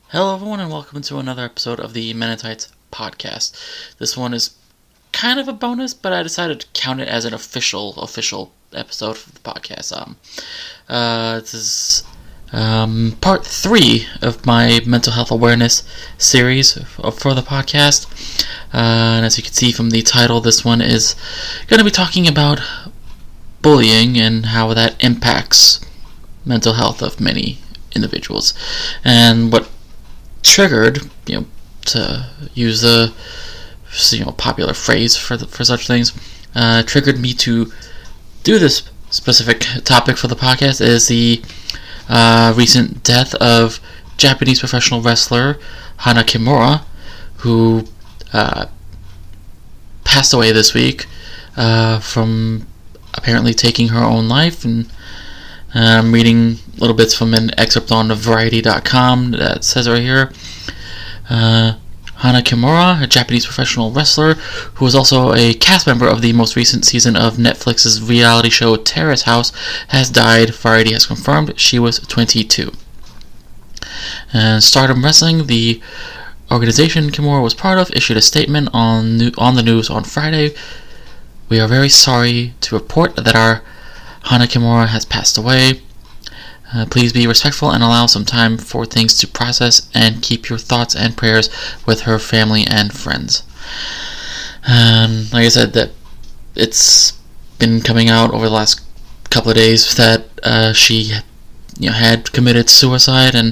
Hello everyone and welcome to another episode of the Mennonites podcast. This one is kind of a bonus, but I decided to count it as an official episode of the podcast. This is part 3 of my mental health awareness series for the podcast. And as you can see from the title, this one is going to be talking about bullying and how that impacts mental health of many individuals. And what triggered, to use a popular phrase for such things, triggered me to do this specific topic for the podcast is the recent death of Japanese professional wrestler Hana Kimura, who passed away this week from apparently taking her own life. And I'm reading little bits from an excerpt on Variety.com that says right here, Hana Kimura, a Japanese professional wrestler who was also a cast member of the most recent season of Netflix's reality show Terrace House, has died. Variety has confirmed she was 22. And Stardom Wrestling, the organization Kimura was part of, issued a statement on the news on Friday. "We are very sorry to report that our Hana Kimura has passed away. Please be respectful and allow some time for things to process, and keep your thoughts and prayers with her family and friends." Like I said, that it's been coming out over the last couple of days that she had committed suicide, and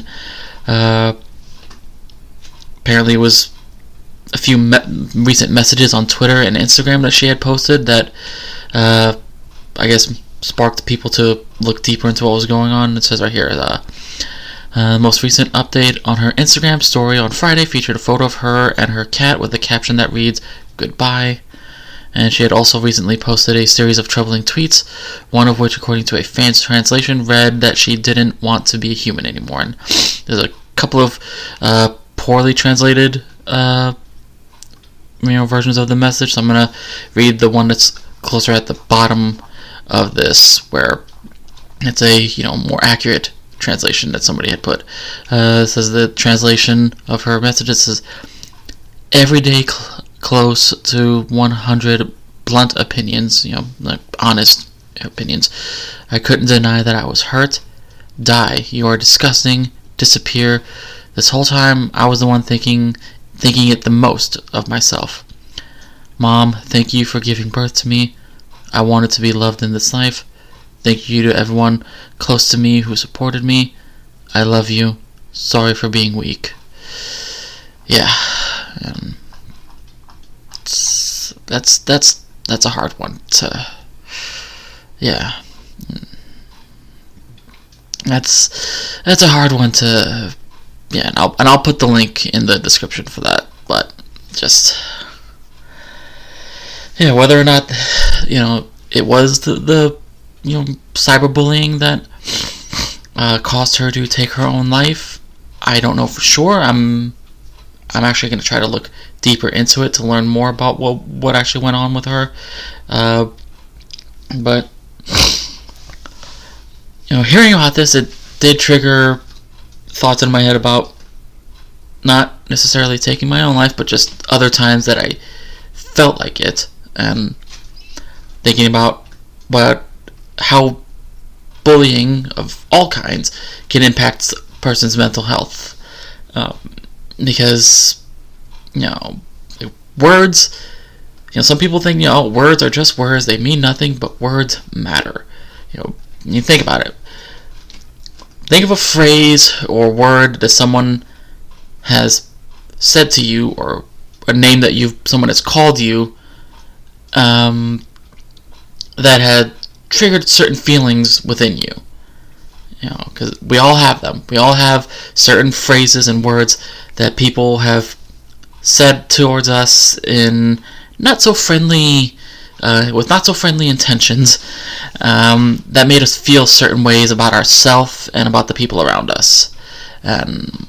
apparently it was a few recent messages on Twitter and Instagram that she had posted that I guess sparked people to look deeper into what was going on. It says right here, the most recent update on her Instagram story on Friday featured a photo of her and her cat with a caption that reads, "Goodbye." And she had also recently posted a series of troubling tweets, one of which, according to a fan's translation, read that she didn't want to be a human anymore. And there's a couple of poorly translated versions of the message, so I'm going to read the one that's closer at the bottom of this, where it's a more accurate translation that somebody had put. It says the translation of her message, it says, "Every day close to 100 blunt opinions, like honest opinions. I couldn't deny that I was hurt. Die. You are disgusting. Disappear. This whole time I was the one thinking it the most of myself. Mom, thank you for giving birth to me. I wanted to be loved in this life. Thank you to everyone close to me who supported me. I love you. Sorry for being weak." Yeah, that's a hard one to. Yeah, that's a hard one to. Yeah, and I'll put the link in the description for that. But just. Yeah, whether or not, it was the cyberbullying that caused her to take her own life, I don't know for sure. I'm actually going to try to look deeper into it to learn more about what actually went on with her. But hearing about this, it did trigger thoughts in my head about not necessarily taking my own life, but just other times that I felt like it. And thinking about how bullying of all kinds can impact a person's mental health, because words, some people think words are just words, they mean nothing, but words matter. You think about it. Think of a phrase or word that someone has said to you, or a name that someone has called you, that had triggered certain feelings within you. Because we all have them. We all have certain phrases and words that people have said towards us in not so friendly, with not so friendly intentions, that made us feel certain ways about ourselves and about the people around us. And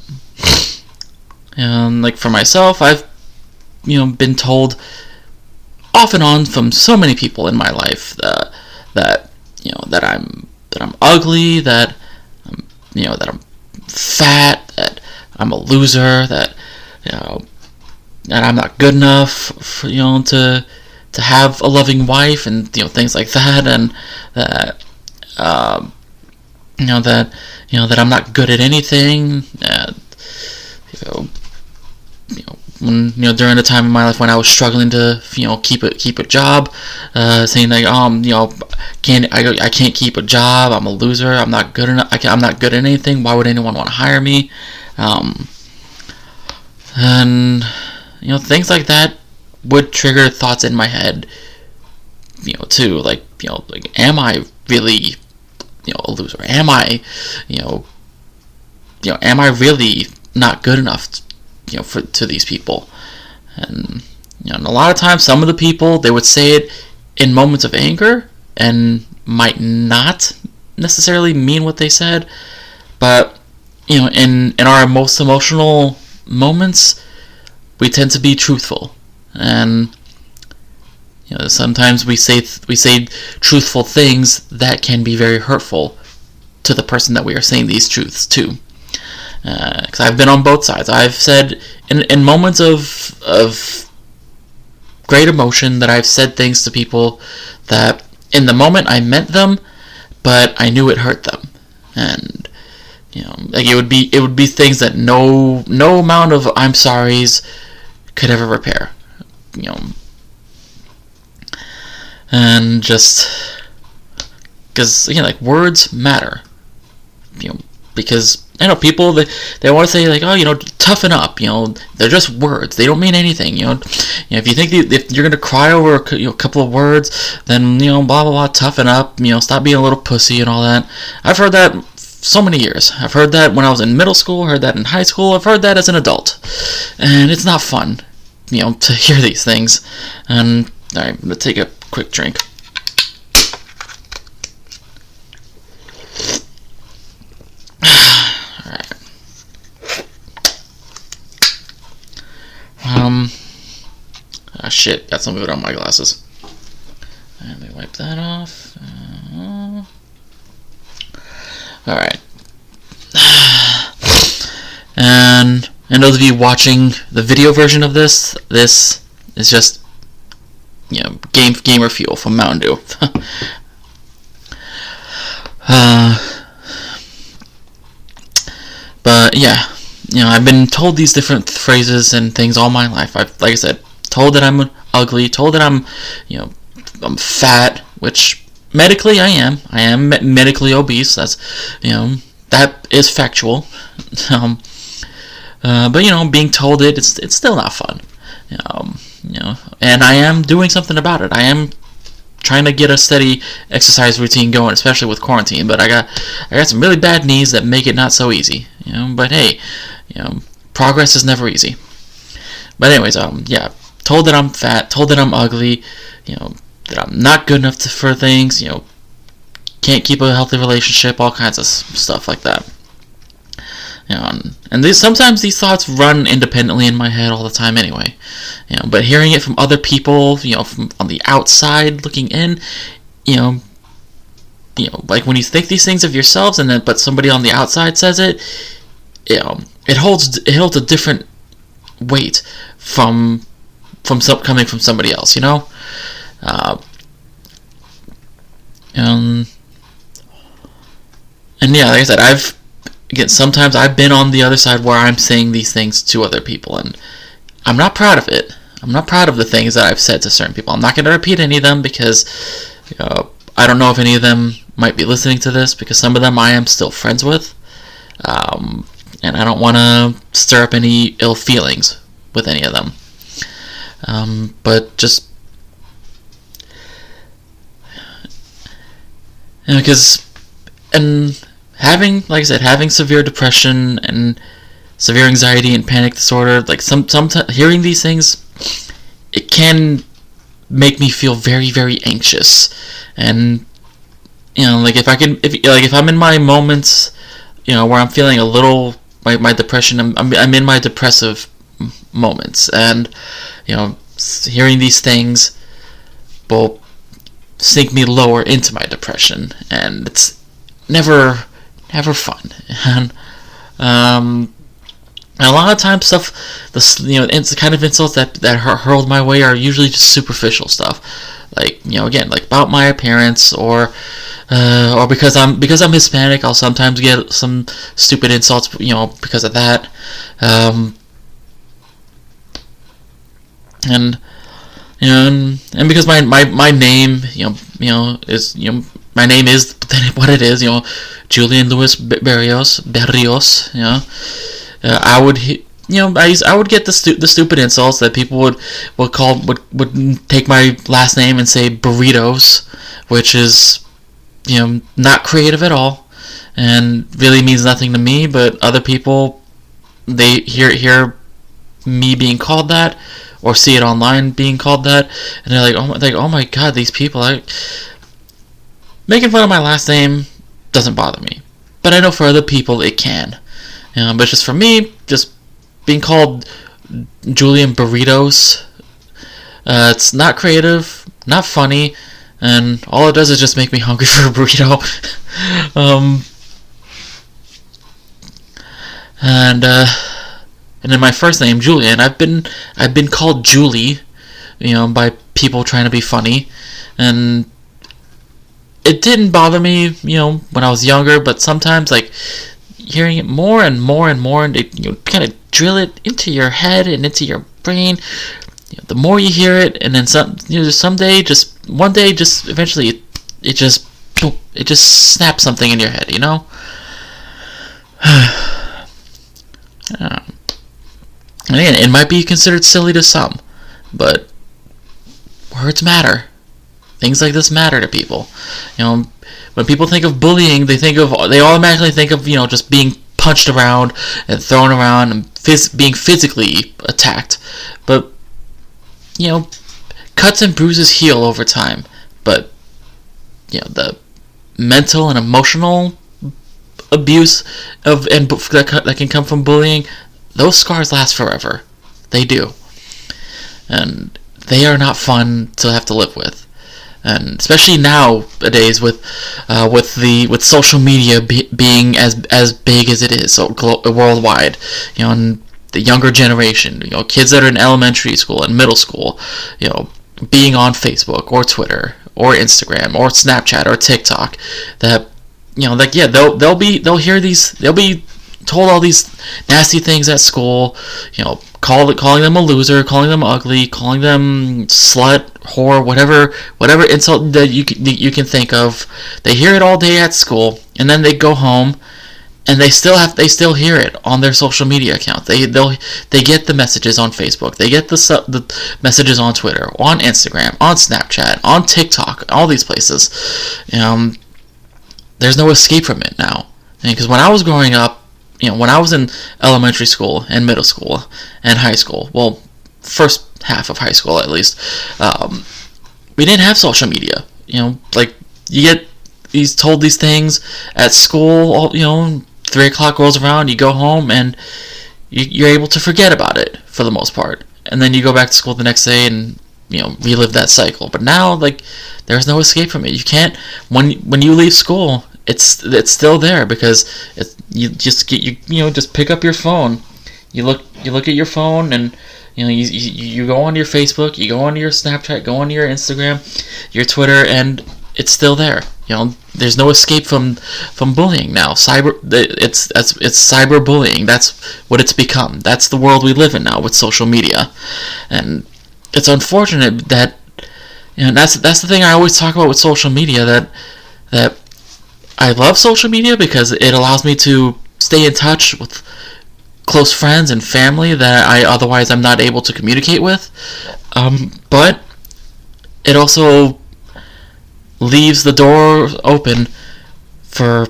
like for myself, I've been told off and on from so many people in my life that I'm ugly, that I'm fat, that I'm a loser, that that I'm not good enough for, to have a loving wife, and things like that, and that that I'm not good at anything, and when during the time in my life when I was struggling to keep a job, saying like I can't keep a job, I'm a loser, I'm not good enough, I'm not good at anything, why would anyone want to hire me, and things like that would trigger thoughts in my head, too, like am I really a loser, am I am I really not good enough to these people? And and a lot of times some of the people, they would say it in moments of anger and might not necessarily mean what they said, but in our most emotional moments, we tend to be truthful, and sometimes we say truthful things that can be very hurtful to the person that we are saying these truths to. Because I've been on both sides. I've said in moments of great emotion that I've said things to people that in the moment I meant them, but I knew it hurt them, and like it would be things that no amount of I'm sorry's could ever repair, and just because like words matter, because I know people they want to say like, toughen up, they're just words, they don't mean anything, if you think if you're gonna cry over a couple of words, then blah blah blah, toughen up, stop being a little pussy and all that. I've heard that so many years. I've heard that when I was in middle school, heard that in high school, I've heard that as an adult, and it's not fun, to hear these things. And alright, I'm gonna take a quick drink. Alright. Shit, got some of it on my glasses. Let me wipe that off. Alright. And those of you watching the video version of this is just gamer fuel from Mountain Dew. But yeah, I've been told these different phrases and things all my life. Like I said, told that I'm ugly, told that I'm I'm fat, which medically I am. I am medically obese. That's that is factual. But being told it's still not fun. And I am doing something about it. I am trying to get a steady exercise routine going, especially with quarantine. But I got some really bad knees that make it not so easy. But hey, progress is never easy. But anyways, told that I'm fat, told that I'm ugly, that I'm not good enough for things, can't keep a healthy relationship, all kinds of stuff like that. And sometimes these thoughts run independently in my head all the time anyway. But hearing it from other people, from on the outside looking in, like when you think these things of yourselves, but somebody on the outside says it, it holds a different weight from coming from somebody else, and yeah, like I said, sometimes I've been on the other side where I'm saying these things to other people, and I'm not proud of it. I'm not proud of the things that I've said to certain people. I'm not going to repeat any of them because I don't know if any of them might be listening to this, because some of them I am still friends with, and I don't want to stir up any ill feelings with any of them. But just because having, like I said, having severe depression and severe anxiety and panic disorder, like sometimes hearing these things, it can make me feel very, very anxious. And like if I'm in my moments, where I'm feeling a little my depression, I'm in my depressive moments, and hearing these things will sink me lower into my depression, and it's never fun. And And a lot of times, it's the kind of insults that are hurled my way are usually just superficial stuff, like again, like about my appearance, or because I'm Hispanic, I'll sometimes get some stupid insults, because of that, and and because my name, is my name is what it is, Julian Luis Berrios, I would I would get the stupid insults that people would take my last name and say burritos, which is not creative at all and really means nothing to me, but other people, they hear me being called that or see it online being called that, and they're like, oh my god, these people, making fun of my last name doesn't bother me, but I know for other people it can. But just for me, just being called Julian Burritos, it's not creative, not funny, and all it does is just make me hungry for a burrito. And then my first name, Julian, I've been called Julie, by people trying to be funny, and it didn't bother me, when I was younger, but sometimes, hearing it more and more and more, and it, kind of drill it into your head and into your brain. The more you hear it, and then someday, just one day, just eventually, it just snaps something in your head, And again, it might be considered silly to some, but words matter. Things like this matter to people. When people think of bullying, they automatically think of, just being punched around and thrown around and being physically attacked. But, cuts and bruises heal over time. But, the mental and emotional abuse that can come from bullying, those scars last forever. They do. And they are not fun to have to live with. And especially nowadays with social media being as big as it is, so worldwide, and the younger generation, kids that are in elementary school and middle school, being on Facebook or Twitter or Instagram or Snapchat or TikTok, that they'll be told all these nasty things at school, calling them a loser, calling them ugly, calling them slut, whore, whatever insult that you can think of. They hear it all day at school, and then they go home, and they still hear it on their social media accounts. They get the messages on Facebook, they get the messages on Twitter, on Instagram, on Snapchat, on TikTok, all these places. There's no escape from it now. Because when I was growing up, when I was in elementary school and middle school and high school, well, first half of high school at least, we didn't have social media. You get told these things at school, 3 o'clock rolls around, you go home, and you're able to forget about it for the most part. And then you go back to school the next day and, relive that cycle. But now, there's no escape from it. You can't, when you leave school, it's still there, because you just pick up your phone, you look at your phone, and you go onto your Facebook, you go onto your Snapchat, go onto your Instagram, your Twitter, and it's still there. There's no escape from bullying now. It's cyberbullying. That's what it's become. That's the world we live in now with social media, and it's unfortunate that that's the thing I always talk about with social media, that I love social media because it allows me to stay in touch with close friends and family that I'm not able to communicate with. But it also leaves the door open for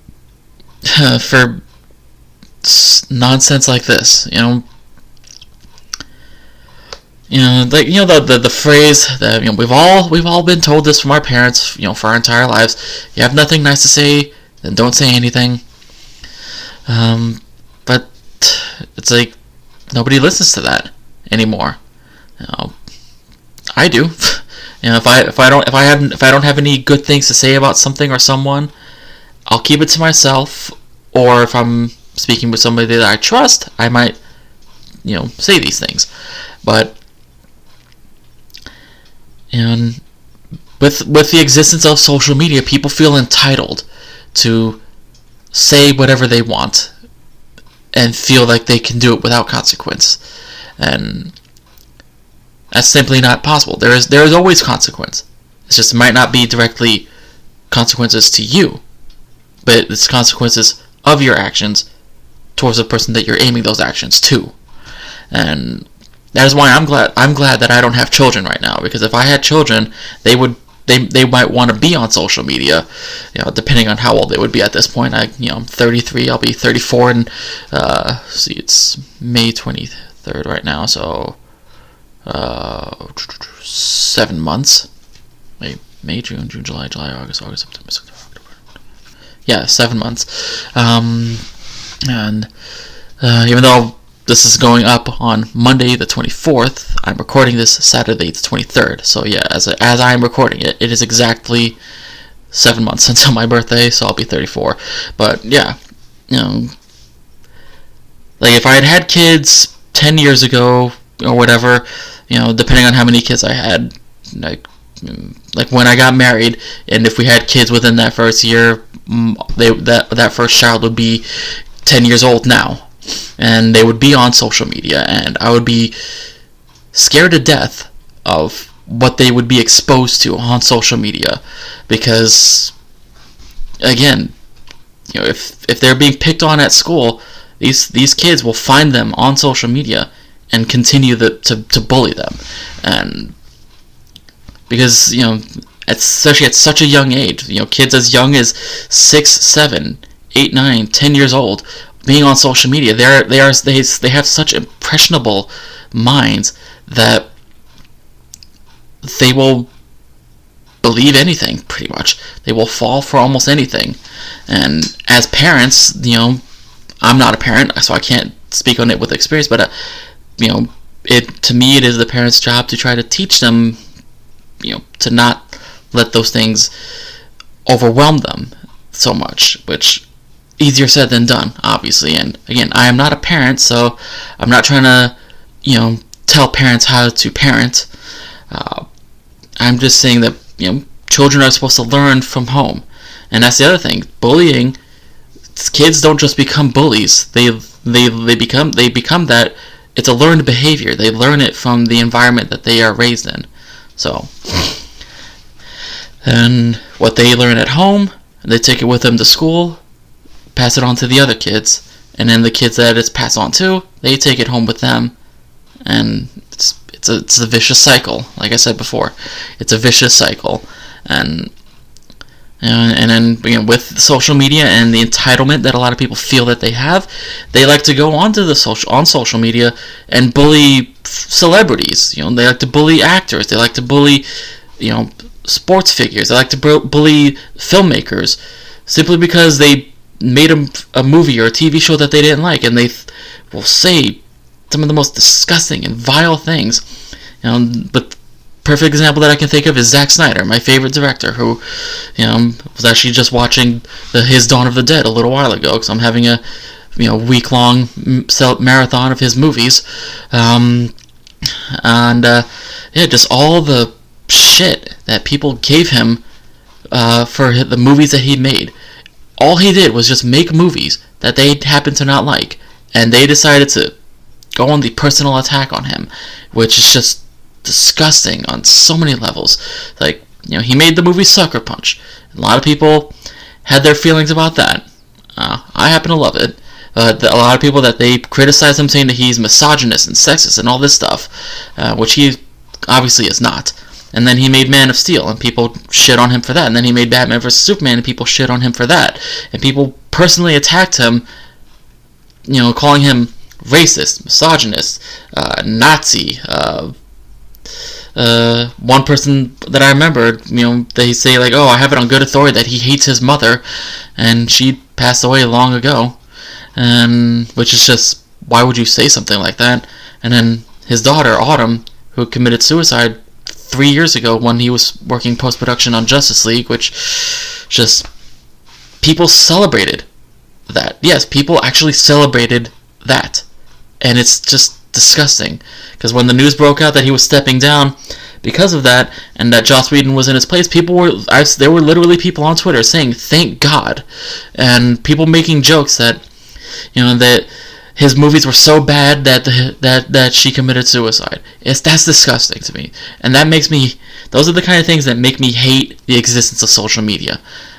nonsense like this. The phrase that we've all been told this from our parents, for our entire lives. You have nothing nice to say, then don't say anything. But it's nobody listens to that anymore. I do. If I don't have any good things to say about something or someone, I'll keep it to myself. Or if I'm speaking with somebody that I trust, I might, say these things. But, and with the existence of social media, people feel entitled to say whatever they want and feel like they can do it without consequence. And that's simply not possible. There is always consequence. It's just, it might not be directly consequences to you, but it's consequences of your actions towards the person that you're aiming those actions to. And that is why I'm glad that I don't have children right now, because if I had children, they might want to be on social media, depending on how old they would be at this point. I'm 33, I'll be 34 and see, it's May 23rd right now, so 7 months. May, June, July, August, September, October. Yeah, 7 months. And even though this is going up on Monday the 24th, I'm recording this Saturday the 23rd. So yeah, as I'm recording it, it is exactly 7 months until my birthday, so I'll be 34. But yeah, like if I had kids 10 years ago or whatever, depending on how many kids I had, like when I got married, and if we had kids within that first year, that first child would be 10 years old now, and they would be on social media, and I would be scared to death of what they would be exposed to on social media, because again, if they're being picked on at school, these kids will find them on social media and continue to bully them. And because especially at such a young age, kids as young as 6, 7, 8, 9, 10 years old being on social media, they have such impressionable minds that they will believe anything, pretty much. They will fall for almost anything. And as parents, I'm not a parent, so I can't speak on it with experience, but to me it is the parent's job to try to teach them, to not let those things overwhelm them so much, which easier said than done, obviously. And again, I am not a parent, so I'm not trying to, tell parents how to parent. I'm just saying that, children are supposed to learn from home. And that's the other thing. Bullying, kids don't just become bullies. They become that. It's a learned behavior. They learn it from the environment that they are raised in. So, and what they learn at home, they take it with them to school, pass it on to the other kids, and then the kids that it's passed on to, they take it home with them, and it's a vicious cycle. Like I said before, it's a vicious cycle. And then with social media and the entitlement that a lot of people feel that they have, they like to go onto on social media and bully celebrities. They like to bully actors. They like to bully, sports figures. They like to bully filmmakers simply because they made a movie or a TV show that they didn't like, and they will say some of the most disgusting and vile things. But perfect example that I can think of is Zack Snyder, my favorite director, who, was actually just watching his Dawn of the Dead a little while ago, because I'm having a, week-long marathon of his movies, just all the shit that people gave him for the movies that he made. All he did was just make movies that they happened to not like, and they decided to go on the personal attack on him, which is just disgusting on so many levels. Like, he made the movie Sucker Punch. A lot of people had their feelings about that. I happen to love it. A lot of people that they criticize him, saying that he's misogynist and sexist and all this stuff, which he obviously is not. And then he made Man of Steel, and people shit on him for that. And then he made Batman vs. Superman, and people shit on him for that. And people personally attacked him, calling him racist, misogynist, Nazi. One person that I remember, they say like, oh, I have it on good authority that he hates his mother, and she passed away long ago. And which is just, why would you say something like that? And then his daughter, Autumn, who committed suicide 3 years ago when he was working post-production on Justice League, which just, people celebrated that. Yes, people actually celebrated that. And it's just disgusting. Because when the news broke out that he was stepping down because of that, and that Joss Whedon was in his place, there were literally people on Twitter saying, thank God. And people making jokes that, that his movies were so bad that she committed suicide. That's disgusting to me. And those are the kind of things that make me hate the existence of social media.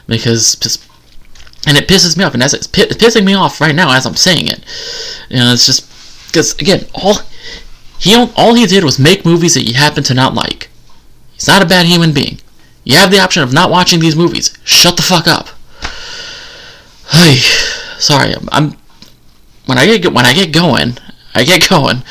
And it pisses me off, and it's pissing me off right now as I'm saying it. It's just because, again, all he did was make movies that you happen to not like. He's not a bad human being. You have the option of not watching these movies. Shut the fuck up. Hey, sorry, I'm when I get going, I get going.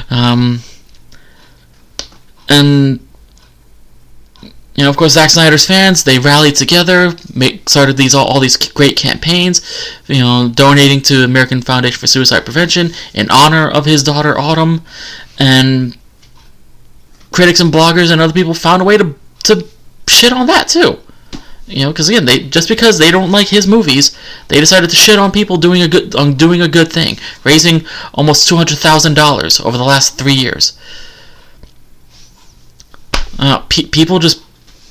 And of course, Zack Snyder's fans, they rallied together, started all these great campaigns, donating to American Foundation for Suicide Prevention in honor of his daughter Autumn, and critics and bloggers and other people found a way to shit on that too. Because again, just because they don't like his movies, they decided to shit on people doing a good thing, raising almost $200,000 over the last 3 years. People just.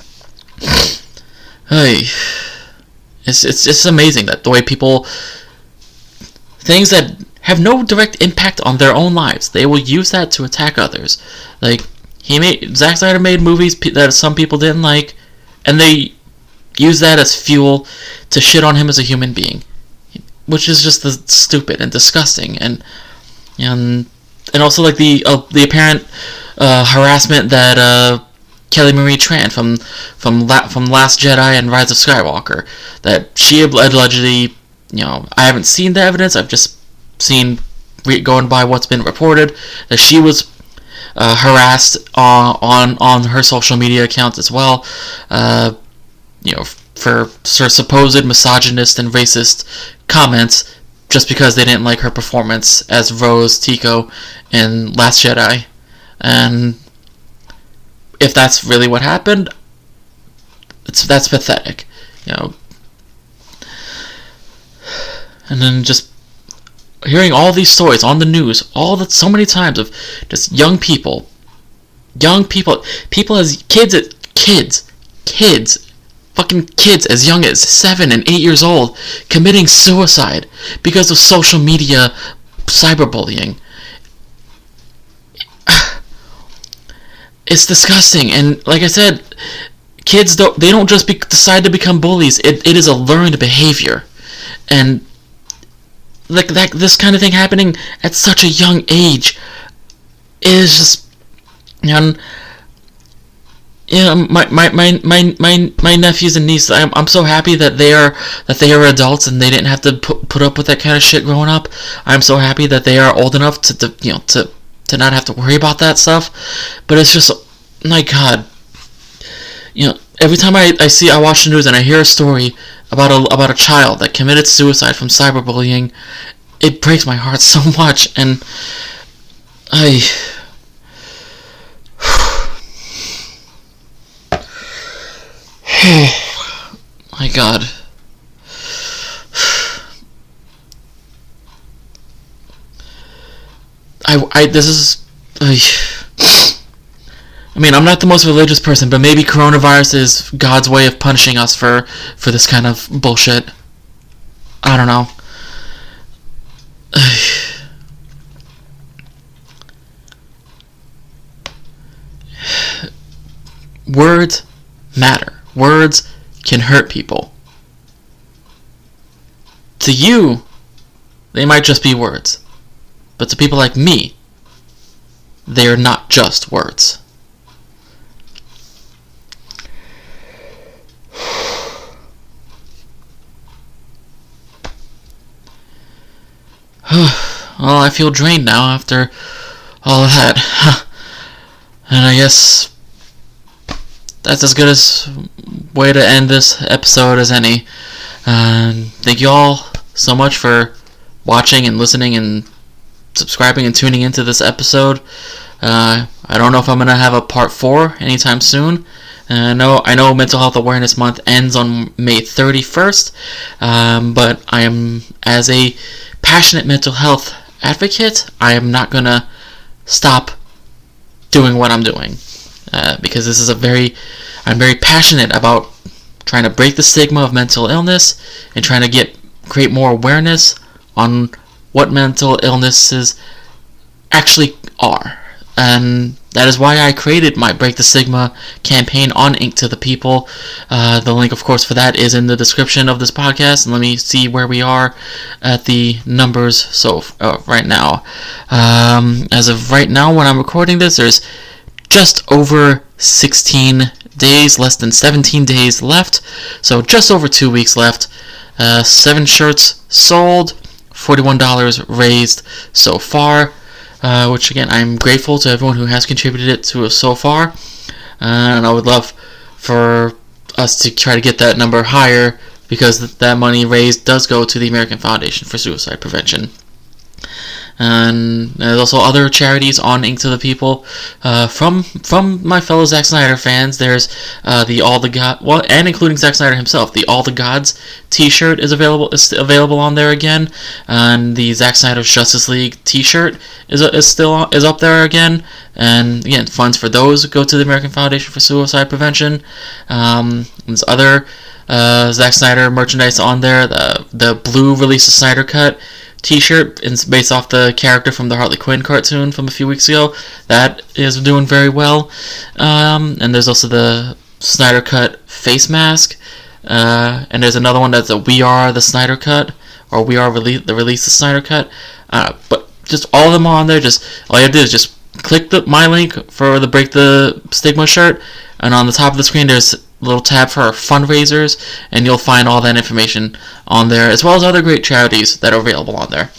Hey, it's just amazing that the way people, things that have no direct impact on their own lives, they will use that to attack others. Like Zack Snyder made movies that some people didn't like, and they use that as fuel to shit on him as a human being, which is just stupid and disgusting, and also like the apparent harassment that. Kelly Marie Tran from Last Jedi and Rise of Skywalker, that she allegedly, I haven't seen the evidence, I've just seen, going by what's been reported, that she was harassed on her social media accounts as well, for supposed misogynist and racist comments, just because they didn't like her performance as Rose Tico in Last Jedi. And if that's really what happened, that's pathetic, And then just hearing all these stories on the news, so many times of just young people as fucking kids as young as 7 and 8 years old committing suicide because of social media cyberbullying. It's disgusting, and like I said, kids don't just decide to become bullies. It is a learned behavior, and like that, this kind of thing happening at such a young age is just, my nephews and nieces. I'm so happy that they are adults and they didn't have to put up with that kind of shit growing up. I'm so happy that they are old enough to not have to worry about that stuff. But it's just, my God, every time I watch the news and I hear a story about a child that committed suicide from cyberbullying, it breaks my heart so much. And my God. I'm not the most religious person, but maybe coronavirus is God's way of punishing us for this kind of bullshit. I don't know. Words matter. Words can hurt people. To you, they might just be words. But to people like me, they are not just words. Well, I feel drained now after all of that. And I guess that's as good a way to end this episode as any. Thank you all so much for watching and listening and subscribing and tuning into this episode. I don't know if I'm going to have a part 4 anytime soon. I know Mental Health Awareness Month ends on May 31st, but I am, as a passionate mental health advocate, I am not going to stop doing what I'm doing, because this is I'm very passionate about trying to break the stigma of mental illness and trying to create more awareness on what mental illnesses actually are. And that is why I created my Break the Stigma campaign on Ink to the People. The link, of course, for that is in the description of this podcast. And let me see where we are at the numbers right now. As of right now, when I'm recording this, there's just over 16 days, less than 17 days left. So just over 2 weeks left. 7 shirts sold, $41 raised so far. Which, again, I'm grateful to everyone who has contributed it to us so far, and I would love for us to try to get that number higher, because that money raised does go to the American Foundation for Suicide Prevention. And there's also other charities on Ink to the People from my fellow Zack Snyder fans. There's the All the God, and including Zack Snyder himself, the All the Gods T-shirt is available on there again, and the Zack Snyder's Justice League T-shirt is up there again. And again, funds for those go to the American Foundation for Suicide Prevention. There's other Zack Snyder merchandise on there. The blue Release the Snyder Cut T-shirt is based off the character from the Harley Quinn cartoon from a few weeks ago. That is doing very well. And there's also the Snyder Cut face mask. And there's another one that's a We Are the Snyder Cut, or We Are Release the Snyder Cut. But just all of them are on there. Just all you have to do is just click my link for the Break the Stigma shirt, and on the top of the screen there's little tab for our fundraisers, and you'll find all that information on there, as well as other great charities that are available on there.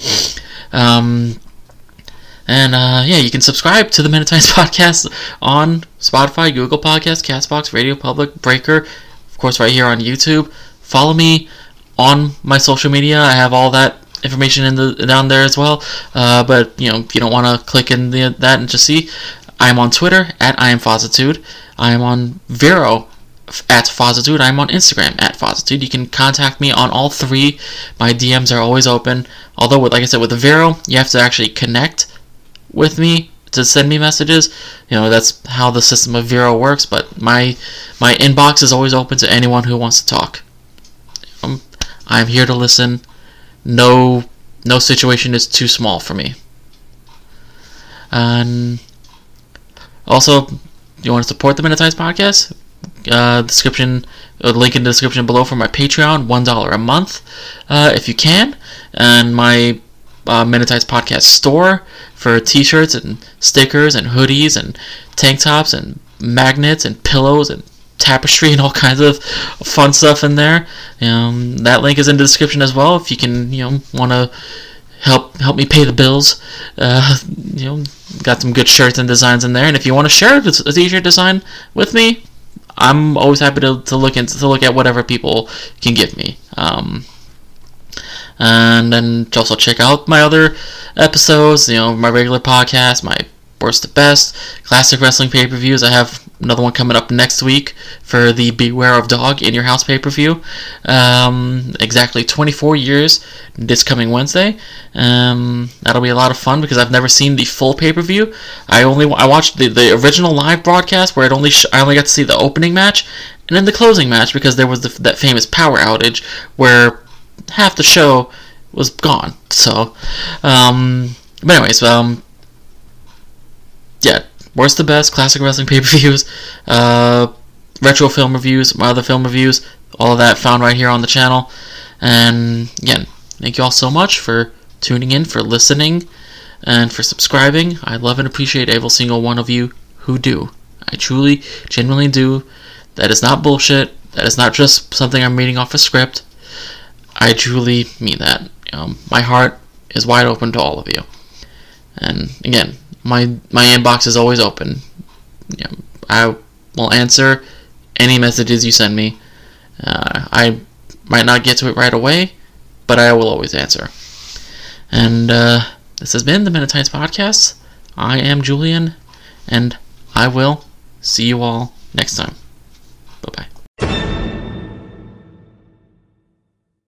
You can subscribe to the Minute Times podcast on Spotify, Google Podcasts, Castbox, Radio Public, Breaker, of course right here on YouTube. Follow me on my social media. I have all that information down there as well. But if you don't want to click in that and just see, I'm on Twitter at IamFozitude. I am on Vero at Fozitude. I'm on Instagram at Fozitude. You can contact me on all three. My DMs are always open. Although, like I said, with the Vero, you have to actually connect with me to send me messages. That's how the system of Vero works. But my inbox is always open to anyone who wants to talk. I'm here to listen. No situation is too small for me. And also, you want to support the Minute Times podcast? Link in the description below for my Patreon, $1 a month, if you can, and my Minute Times podcast store for t-shirts and stickers and hoodies and tank tops and magnets and pillows and tapestry and all kinds of fun stuff in there. That link is in the description as well if you can want to help me pay the bills. Got some good shirts and designs in there, and if you want to share a t-shirt design with me, I'm always happy to look at whatever people can give me. And then also check out my other episodes, my regular podcast, my worst to best, classic wrestling pay-per-views. I have another one coming up next week for the Beware of Dog in Your House pay-per-view. Exactly 24 years this coming Wednesday. That'll be a lot of fun because I've never seen the full pay-per-view. I watched the original live broadcast where I only got to see the opening match and then the closing match because there was that famous power outage where half the show was gone. So, but anyways, yeah, worst to best, classic wrestling pay-per-views, retro film reviews, my other film reviews, all of that found right here on the channel. And again, thank you all so much for tuning in, for listening, and for subscribing. I love and appreciate every single one of you who do. I truly, genuinely do. That is not bullshit. That is not just something I'm reading off a script. I truly mean that. My heart is wide open to all of you. And again, my inbox is always open. I will answer any messages you send me. I might not get to it right away, but I will always answer. And this has been the Minute Times Podcast. I am Julian, and I will see you all next time. Bye-bye.